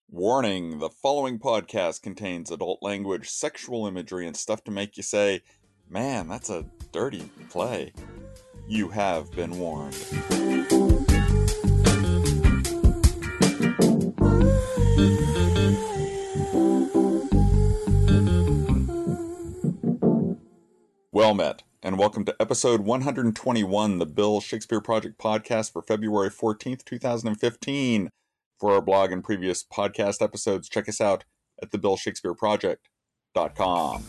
Warning, the following podcast contains adult language, sexual imagery, and stuff to make you say, man, that's a dirty play. You have been warned. Well met, and welcome to episode 121, the Bill Shakespeare Project podcast for February 14th, 2015. For our blog and previous podcast episodes, check us out at thebillshakespeareproject.com.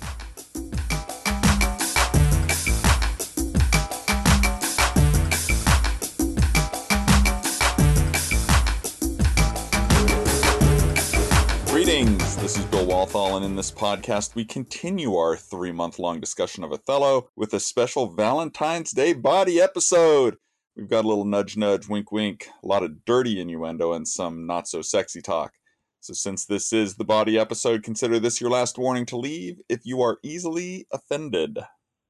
Greetings, this is Bill Walthall, and in this podcast we continue our 3-month-long discussion of Othello with a special Valentine's Day body episode. We've got a little nudge nudge, wink wink, a lot of dirty innuendo, and some not so sexy talk. So since this is the body episode, consider this your last warning to leave if you are easily offended.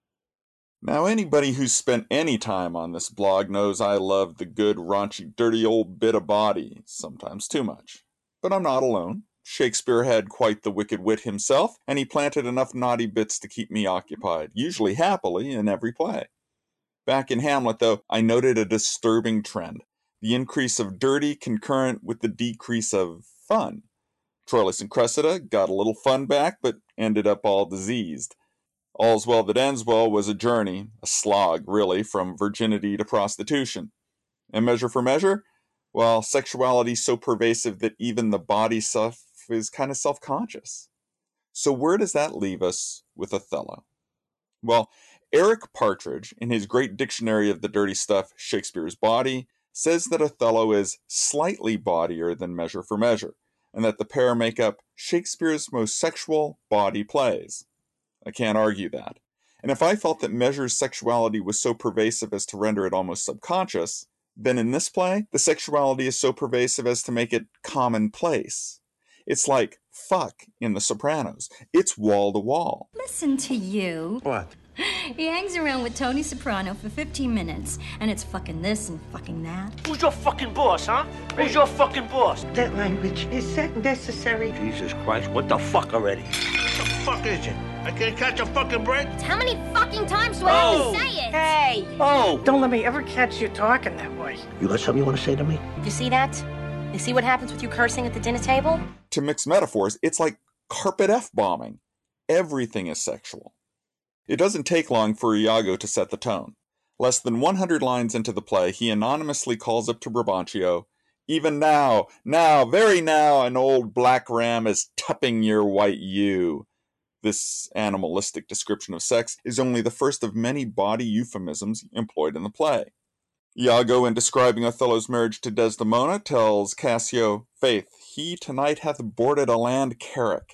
Now anybody who's spent any time on this blog knows I love the good, raunchy, dirty old bit of body, sometimes too much. But I'm not alone. Shakespeare had quite the wicked wit himself, and he planted enough naughty bits to keep me occupied, usually happily, in every play. Back in Hamlet, though, I noted a disturbing trend. The increase of dirty concurrent with the decrease of fun. Troilus and Cressida got a little fun back, but ended up all diseased. All's Well That Ends Well was a journey, a slog, really, from virginity to prostitution. And Measure for Measure? Well, sexuality's so pervasive that even the body stuff is kind of self-conscious. So where does that leave us with Othello? Well, Eric Partridge, in his great dictionary of the dirty stuff, Shakespeare's Body, says that Othello is slightly bawdier than Measure for Measure, and that the pair make up Shakespeare's most sexual body plays. I can't argue that. And if I felt that Measure's sexuality was so pervasive as to render it almost subconscious, then in this play, the sexuality is so pervasive as to make it commonplace. It's like fuck in The Sopranos. It's wall to wall. Listen to you. What? He hangs around with Tony Soprano for 15 minutes, and it's fucking this and fucking that. Who's your fucking boss, huh? Who's your fucking boss? That language, is that necessary? Jesus Christ, what the fuck already? What the fuck is it? I can't catch a fucking break? How many fucking times do I have to say it? Hey! Oh! Don't let me ever catch you talking that way. You got something you want to say to me? You see that? You see what happens with you cursing at the dinner table? To mix metaphors, it's like carpet F-bombing. Everything is sexual. It doesn't take long for Iago to set the tone. Less than 100 lines into the play, he anonymously calls up to Brabantio, "Even now, very now, an old black ram is tupping your white ewe." This animalistic description of sex is only the first of many body euphemisms employed in the play. Iago, in describing Othello's marriage to Desdemona, tells Cassio, "Faith, he tonight hath boarded a land carrack."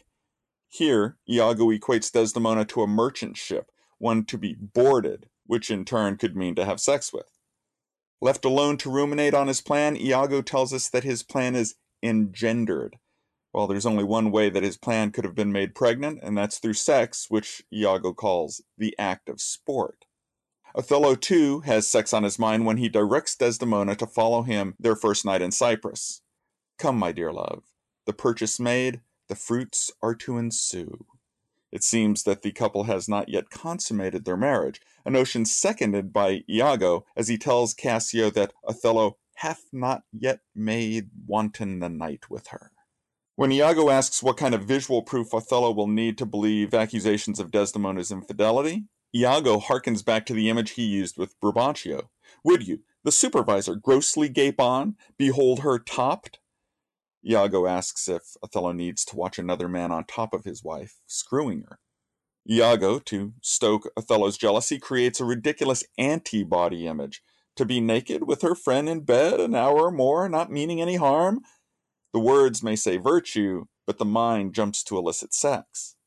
Here, Iago equates Desdemona to a merchant ship, one to be boarded, which in turn could mean to have sex with. Left alone to ruminate on his plan, Iago tells us that his plan is engendered. Well, there's only one way that his plan could have been made pregnant, and that's through sex, which Iago calls the act of sport. Othello, too, has sex on his mind when he directs Desdemona to follow him their first night in Cyprus. "Come, my dear love, the purchase made, the fruits are to ensue." It seems that the couple has not yet consummated their marriage, a notion seconded by Iago as he tells Cassio that Othello hath not yet made wanton the night with her. When Iago asks what kind of visual proof Othello will need to believe accusations of Desdemona's infidelity, Iago harkens back to the image he used with Brabantio. "Would you, the supervisor, grossly gape on, behold her topped?" Iago asks if Othello needs to watch another man on top of his wife, screwing her. Iago, to stoke Othello's jealousy, creates a ridiculous anti-body image. To be naked with her friend in bed an hour or more, not meaning any harm? The words may say virtue, but the mind jumps to illicit sex.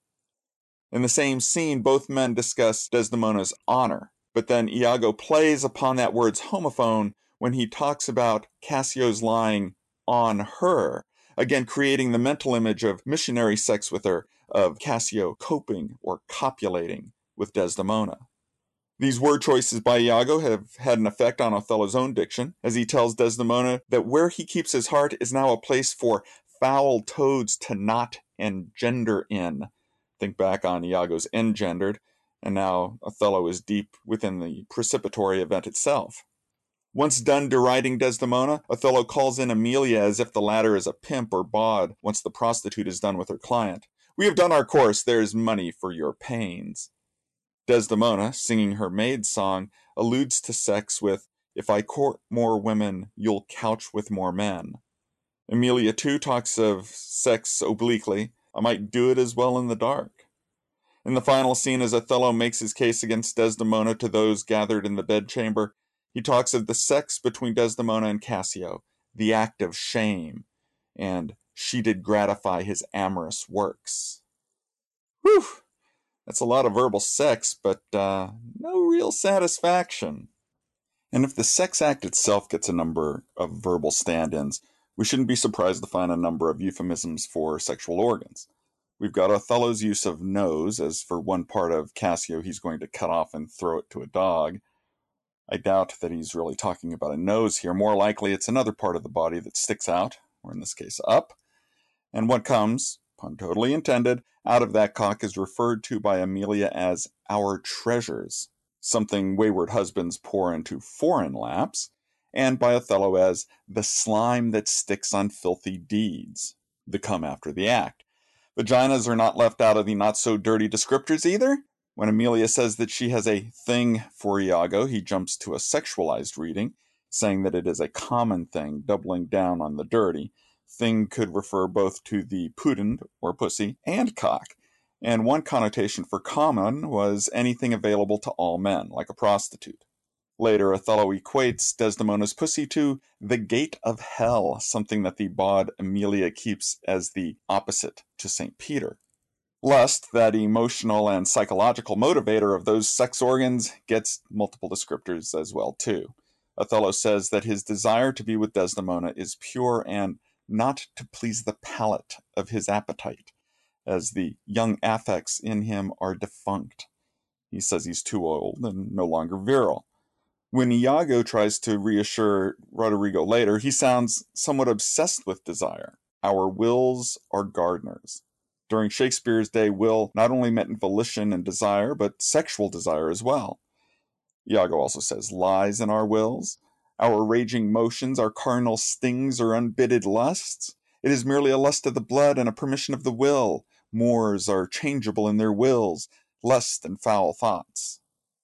In the same scene, both men discuss Desdemona's honor, but then Iago plays upon that word's homophone when he talks about Cassio's lying on her, again creating the mental image of missionary sex with her, of Cassio coping or copulating with Desdemona. These word choices by Iago have had an effect on Othello's own diction, as he tells Desdemona that where he keeps his heart is now a place for foul toads to not engender in. Think back on Iago's engendered, and now Othello is deep within the precipitory event itself. Once done deriding Desdemona, Othello calls in Emilia as if the latter is a pimp or bawd once the prostitute is done with her client. "We have done our course, there's money for your pains." Desdemona, singing her maid song, alludes to sex with, "If I court more women, you'll couch with more men." Emilia too talks of sex obliquely. "I might do it as well in the dark." In the final scene, as Othello makes his case against Desdemona to those gathered in the bedchamber, he talks of the sex between Desdemona and Cassio, the act of shame, and she did gratify his amorous works. Whew! That's a lot of verbal sex, but no real satisfaction. And if the sex act itself gets a number of verbal stand-ins, we shouldn't be surprised to find a number of euphemisms for sexual organs. We've got Othello's use of nose, as for one part of Cassio he's going to cut off and throw it to a dog. I doubt that he's really talking about a nose here. More likely it's another part of the body that sticks out, or in this case up. And what comes, pun totally intended, out of that cock is referred to by Emilia as our treasures, something wayward husbands pour into foreign laps, and by Othello as the slime that sticks on filthy deeds, the come after the act. Vaginas are not left out of the not-so-dirty descriptors either. When Emilia says that she has a thing for Iago, he jumps to a sexualized reading, saying that it is a common thing, doubling down on the dirty. Thing could refer both to the pudend, or pussy, and cock, and one connotation for common was anything available to all men, like a prostitute. Later, Othello equates Desdemona's pussy to the gate of hell, something that the bawd Emilia keeps as the opposite to St. Peter. Lust, that emotional and psychological motivator of those sex organs, gets multiple descriptors as well, too. Othello says that his desire to be with Desdemona is pure and not to please the palate of his appetite, as the young affects in him are defunct. He says he's too old and no longer virile. When Iago tries to reassure Roderigo later, he sounds somewhat obsessed with desire. Our wills are gardeners. During Shakespeare's day, will not only meant volition and desire, but sexual desire as well. Iago also says lies in our wills. Our raging motions, our carnal stings or unbidden lusts. It is merely a lust of the blood and a permission of the will. Moors are changeable in their wills, lust and foul thoughts.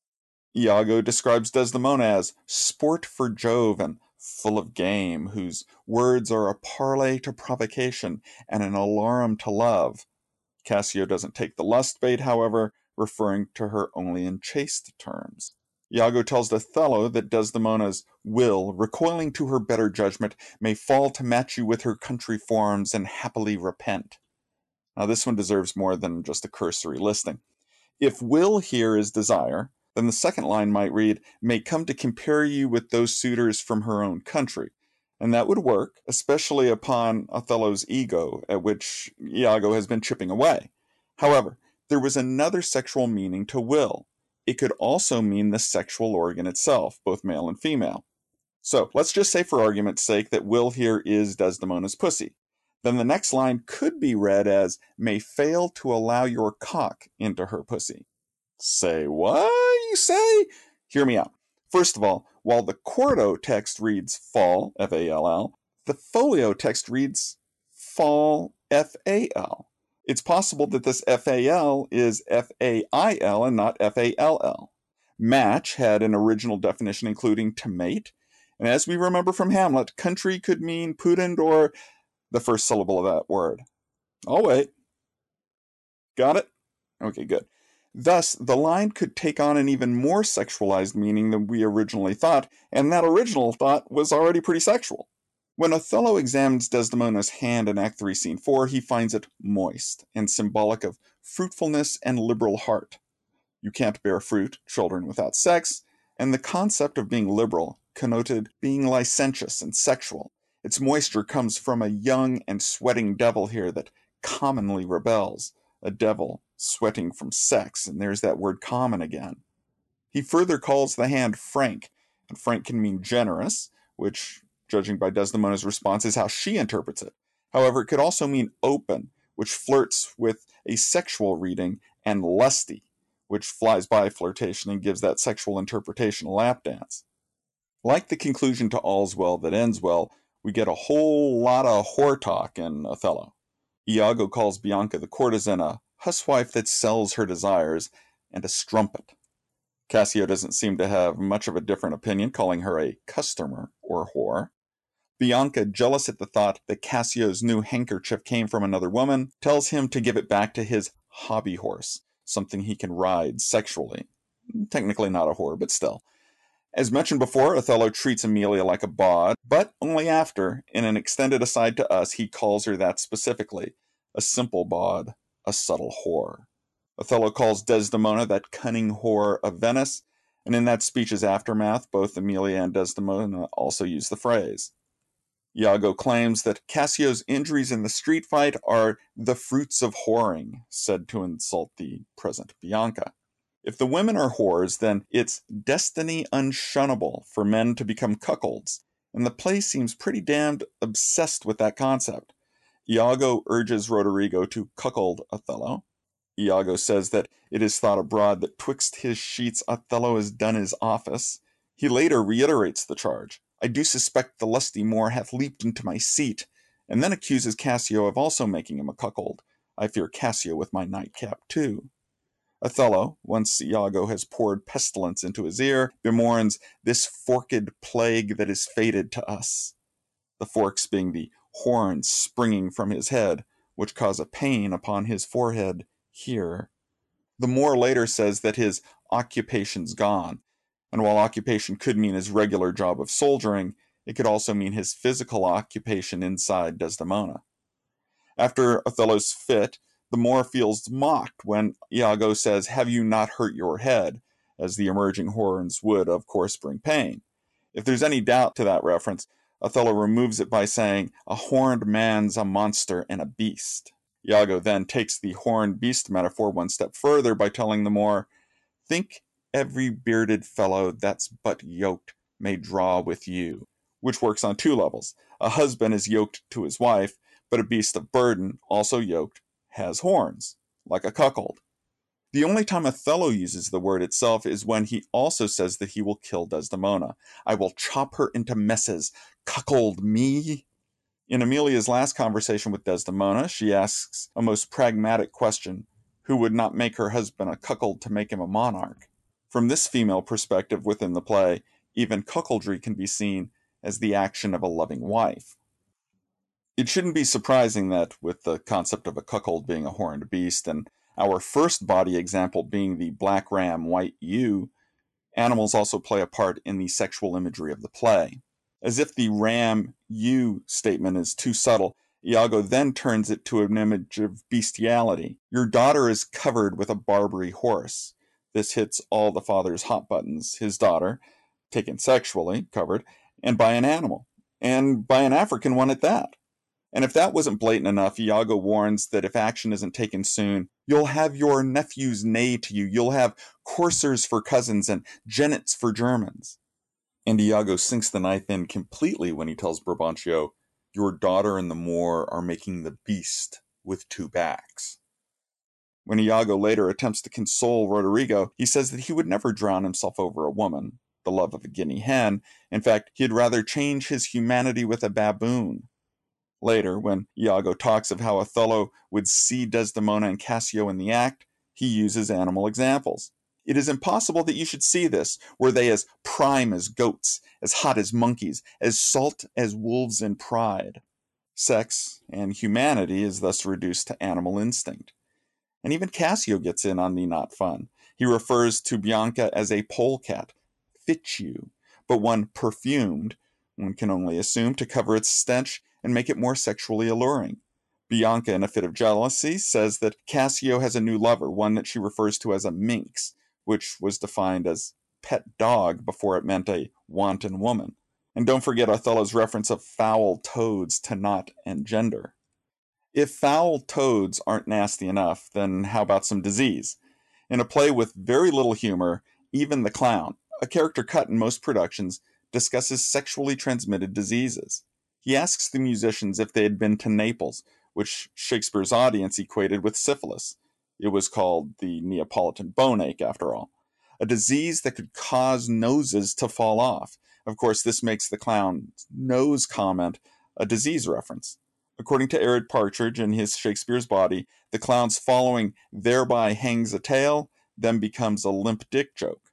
Iago describes Desdemona as sport for Jove and full of game, whose words are a parley to provocation and an alarum to love. Cassio doesn't take the lust bait, however, referring to her only in chaste terms. Iago tells Othello that Desdemona's will, recoiling to her better judgment, may fall to match you with her country forms and happily repent. Now this one deserves more than just a cursory listing. If will here is desire, then the second line might read, may come to compare you with those suitors from her own country. And that would work, especially upon Othello's ego, at which Iago has been chipping away. However, there was another sexual meaning to will. It could also mean the sexual organ itself, both male and female. So let's just say for argument's sake that will here is Desdemona's pussy. Then the next line could be read as, may fail to allow your cock into her pussy. Say what, you say? Hear me out. First of all, while the quarto text reads fall, F-A-L-L, the folio text reads fall, F-A-L. It's possible that this F-A-L is F-A-I-L and not F-A-L-L. Match had an original definition including to mate, and as we remember from Hamlet, country could mean pudend or the first syllable of that word. I'll wait. Got it? Okay, good. Thus, the line could take on an even more sexualized meaning than we originally thought, and that original thought was already pretty sexual. When Othello examines Desdemona's hand in Act 3, Scene 4, he finds it moist and symbolic of fruitfulness and liberal heart. You can't bear fruit, children, without sex, and the concept of being liberal connoted being licentious and sexual. Its moisture comes from a young and sweating devil here that commonly rebels, a devil sweating from sex, and there's that word common again. He further calls the hand frank, and frank can mean generous, which, judging by Desdemona's response, is how she interprets it. However, it could also mean open, which flirts with a sexual reading, and lusty, which flies by flirtation and gives that sexual interpretation a lap dance. Like the conclusion to All's Well That Ends Well, we get a whole lot of whore talk in Othello. Iago calls Bianca the courtesan a huswife that sells her desires and a strumpet. Cassio doesn't seem to have much of a different opinion, calling her a customer or whore. Bianca, jealous at the thought that Cassio's new handkerchief came from another woman, tells him to give it back to his hobby horse, something he can ride sexually. Technically not a whore, but still. As mentioned before, Othello treats Emilia like a bawd, but only after, in an extended aside to us, he calls her that specifically. A simple bawd, a subtle whore. Othello calls Desdemona that cunning whore of Venice, and in that speech's aftermath, both Emilia and Desdemona also use the phrase. Iago claims that Cassio's injuries in the street fight are the fruits of whoring, said to insult the present Bianca. If the women are whores, then it's destiny unshunnable for men to become cuckolds, and the play seems pretty damned obsessed with that concept. Iago urges Roderigo to cuckold Othello. Iago says that it is thought abroad that twixt his sheets Othello has done his office. He later reiterates the charge. I do suspect the lusty Moor hath leaped into my seat, and then accuses Cassio of also making him a cuckold. I fear Cassio with my nightcap too. Othello, once Iago has poured pestilence into his ear, bemoans this forked plague that is fated to us. The forks being the horns springing from his head, which cause a pain upon his forehead here. The Moor later says that his occupation's gone, and while occupation could mean his regular job of soldiering, it could also mean his physical occupation inside Desdemona. After Othello's fit, the Moor feels mocked when Iago says, "Have you not hurt your head?" as the emerging horns would, of course, bring pain. If there's any doubt to that reference, Othello removes it by saying, "A horned man's a monster and a beast." Iago then takes the horned beast metaphor one step further by telling the Moor, "Think every bearded fellow that's but yoked may draw with you," which works on two levels. A husband is yoked to his wife, but a beast of burden, also yoked, has horns, like a cuckold. The only time Othello uses the word itself is when he also says that he will kill Desdemona. I will chop her into messes. Cuckold me? In Emilia's last conversation with Desdemona, she asks a most pragmatic question: who would not make her husband a cuckold to make him a monarch? From this female perspective within the play, even cuckoldry can be seen as the action of a loving wife. It shouldn't be surprising that, with the concept of a cuckold being a horned beast, and our first body example being the black ram, white ewe, animals also play a part in the sexual imagery of the play. As if the ram ewe statement is too subtle, Iago then turns it to an image of bestiality. Your daughter is covered with a Barbary horse. This hits all the father's hot buttons. His daughter, taken sexually, covered, and by an animal, and by an African one at that. And if that wasn't blatant enough, Iago warns that if action isn't taken soon, you'll have your nephews neigh to you, you'll have coursers for cousins and jennets for Germans. And Iago sinks the knife in completely when he tells Brabantio, your daughter and the Moor are making the beast with two backs. When Iago later attempts to console Roderigo, he says that he would never drown himself over a woman, the love of a guinea hen. In fact, he'd rather change his humanity with a baboon. Later, when Iago talks of how Othello would see Desdemona and Cassio in the act, he uses animal examples. It is impossible that you should see this. Were they as prime as goats, as hot as monkeys, as salt as wolves in pride? Sex and humanity is thus reduced to animal instinct. And even Cassio gets in on the not fun. He refers to Bianca as a polecat, fichu, but one perfumed, one can only assume, to cover its stench and make it more sexually alluring. Bianca, in a fit of jealousy, says that Cassio has a new lover, one that she refers to as a minx, which was defined as pet dog before it meant a wanton woman. And don't forget Othello's reference of foul toads to knot and gender. If foul toads aren't nasty enough, then how about some disease? In a play with very little humor, even the clown, a character cut in most productions, discusses sexually transmitted diseases. He asks the musicians if they had been to Naples, which Shakespeare's audience equated with syphilis. It was called the Neapolitan bone ache, after all. A disease that could cause noses to fall off. Of course, this makes the clown's nose comment a disease reference. According to Arid Partridge in his Shakespeare's Body, the clown's following thereby hangs a tale, then becomes a limp dick joke.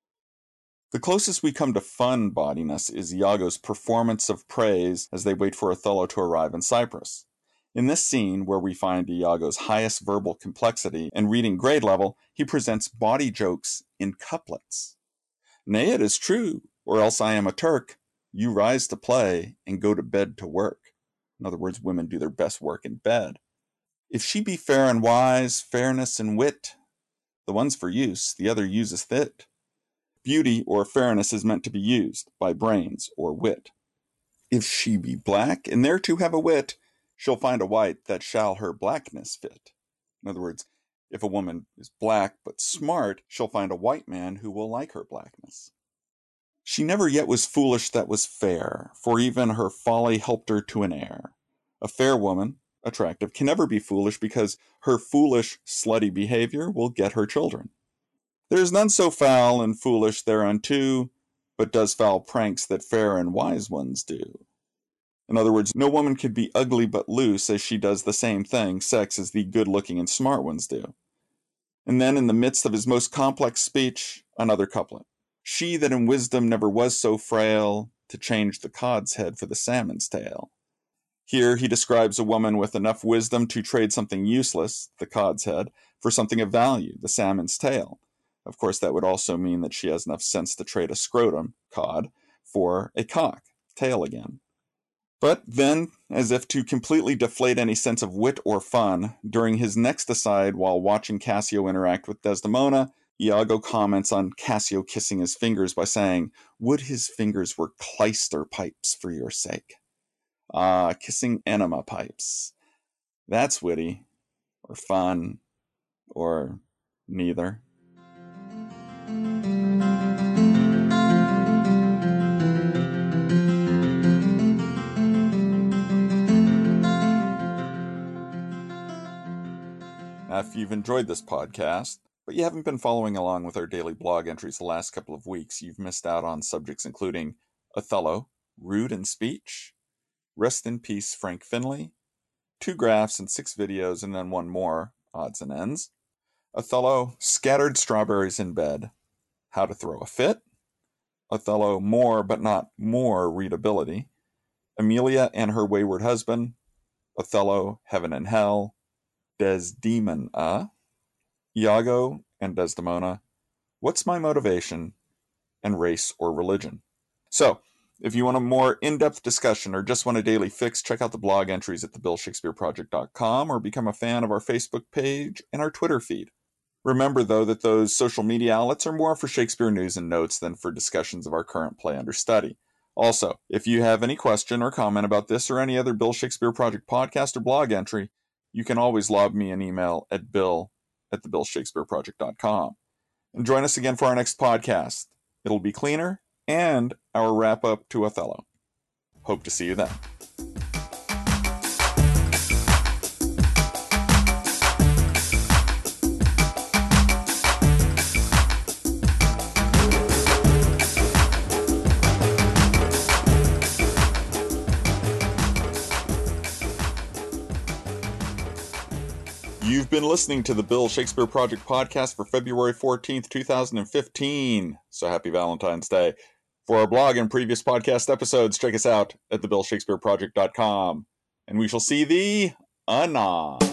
The closest we come to fun bawdiness is Iago's performance of praise as they wait for Othello to arrive in Cyprus. In this scene, where we find Iago's highest verbal complexity and reading grade level, he presents bawdy jokes in couplets. Nay, it is true, or else I am a Turk. You rise to play and go to bed to work. In other words, women do their best work in bed. If she be fair and wise, fairness and wit, the one's for use, the other useth it. Beauty or fairness is meant to be used by brains or wit. If she be black, and thereto have a wit, she'll find a white that shall her blackness fit. In other words, if a woman is black but smart, she'll find a white man who will like her blackness. She never yet was foolish that was fair, for even her folly helped her to an heir. A fair woman, attractive, can never be foolish because her foolish, slutty behavior will get her children. There is none so foul and foolish thereunto, but does foul pranks that fair and wise ones do. In other words, no woman could be ugly but loose as she does the same thing, sex, as the good-looking and smart ones do. And then in the midst of his most complex speech, another couplet. She that in wisdom never was so frail to change the cod's head for the salmon's tail. Here he describes a woman with enough wisdom to trade something useless, the cod's head, for something of value, the salmon's tail. Of course, that would also mean that she has enough sense to trade a scrotum, cod, for a cock, tail again. But then, as if to completely deflate any sense of wit or fun, during his next aside while watching Cassio interact with Desdemona, Iago comments on Cassio kissing his fingers by saying, "Would his fingers were clyster pipes for your sake." Ah, kissing enema pipes. That's witty, or fun, or neither. Now, if you've enjoyed this podcast, but you haven't been following along with our daily blog entries the last couple of weeks, you've missed out on subjects including Othello, rude in speech, rest in peace Frank Finley, 2 graphs and 6 videos and then 1 more, odds and ends, Othello, scattered strawberries in bed, how to throw a fit, Othello, more but not more readability, Emilia and her wayward husband, Othello, heaven and hell, Desdemona, Iago and Desdemona, what's my motivation, and race or religion. So, if you want a more in-depth discussion or just want a daily fix, check out the blog entries at thebillshakespeareproject.com or become a fan of our Facebook page and our Twitter feed. Remember, though, that those social media outlets are more for Shakespeare news and notes than for discussions of our current play under study. Also, if you have any question or comment about this or any other Bill Shakespeare Project podcast or blog entry, you can always lob me an email at bill@thebillshakespeareproject.com. And join us again for our next podcast. It'll be cleaner and our wrap-up to Othello. Hope to see you then. You've been listening to the Bill Shakespeare Project podcast for February 14th, 2015. So happy Valentine's Day. For our blog and previous podcast episodes, check us out at thebillshakespeareproject.com. And we shall see thee anon.